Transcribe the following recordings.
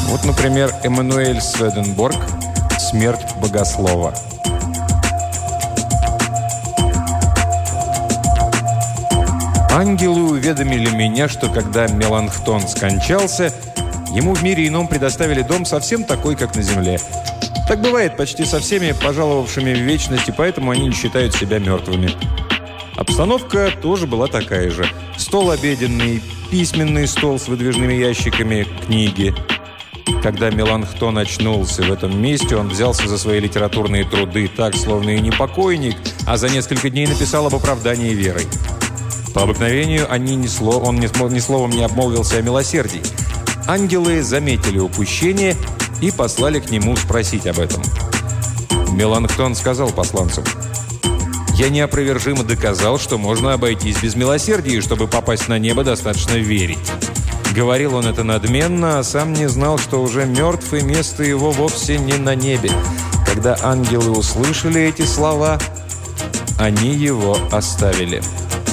Вот, например, Эммануэль Сведенборг «Смерть богослова». Ангелы уведомили меня, что когда Меланхтон скончался, ему в мире ином предоставили дом совсем такой, как на земле. Так бывает почти со всеми пожаловавшими в вечность, и поэтому они не считают себя мертвыми. Обстановка тоже была такая же. Стол обеденный, письменный стол с выдвижными ящиками, книги. Когда Меланхтон очнулся в этом месте, он взялся за свои литературные труды так, словно и не покойник, а за несколько дней написал об оправдании верой. По обыкновению он ни словом не обмолвился о милосердии. Ангелы заметили упущение и послали к нему спросить об этом. Меланхтон сказал посланцу: «Я неопровержимо доказал, что можно обойтись без милосердия, и чтобы попасть на небо, достаточно верить». Говорил он это надменно, а сам не знал, что уже мертв, и место его вовсе не на небе. Когда ангелы услышали эти слова, они его оставили.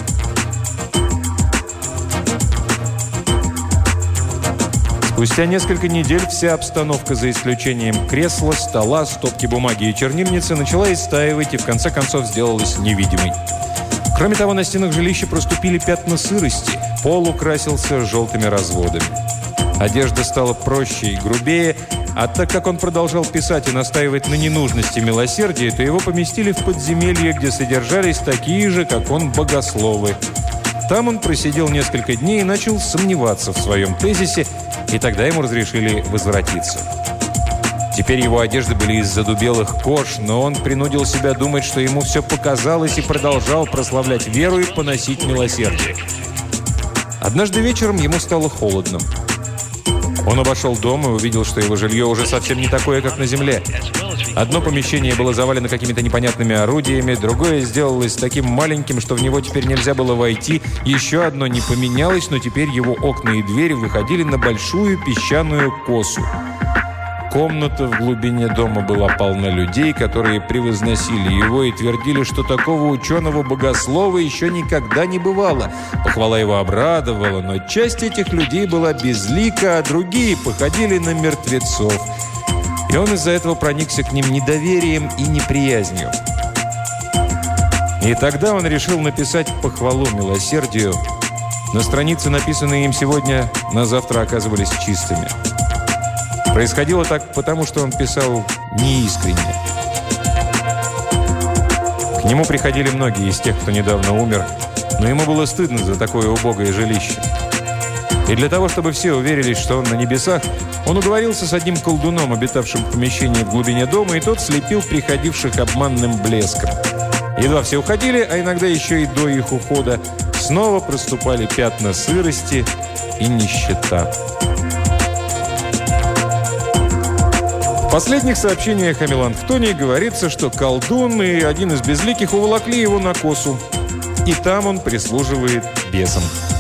Спустя несколько недель вся обстановка, за исключением кресла, стола, стопки бумаги и чернильницы, начала истаивать и в конце концов сделалась невидимой. Кроме того, на стенах жилища проступили пятна сырости, пол украсился желтыми разводами. Одежда стала проще и грубее, а так как он продолжал писать и настаивать на ненужности милосердия, то его поместили в подземелье, где содержались такие же, как он, богословы. Там он просидел несколько дней и начал сомневаться в своем тезисе, и тогда ему разрешили возвратиться. Теперь его одежды были из задубелых кож, но он принудил себя думать, что ему все показалось, и продолжал прославлять веру и поносить милосердие. Однажды вечером ему стало холодно. Он обошел дом и увидел, что его жилье уже совсем не такое, как на земле. Одно помещение было завалено какими-то непонятными орудиями, другое сделалось таким маленьким, что в него теперь нельзя было войти, еще одно не поменялось, но теперь его окна и двери выходили на большую песчаную косу. Комната в глубине дома была полна людей, которые превозносили его и твердили, что такого ученого-богослова еще никогда не бывало. Похвала его обрадовала, но часть этих людей была безлика, а другие походили на мертвецов. И он из-за этого проникся к ним недоверием и неприязнью. И тогда он решил написать похвалу милосердию, но страницы, написанные им сегодня, на завтра оказывались чистыми. Происходило так потому, что он писал неискренне. К нему приходили многие из тех, кто недавно умер, но ему было стыдно за такое убогое жилище. И для того, чтобы все уверились, что он на небесах, он уговорился с одним колдуном, обитавшим в помещении в глубине дома, и тот слепил приходивших обманным блеском. Едва все уходили, а иногда еще и до их ухода, снова проступали пятна сырости и нищета. В последних сообщениях о Меланхтоне говорится, что колдун и один из безликих уволокли его на косу, и там он прислуживает бесам.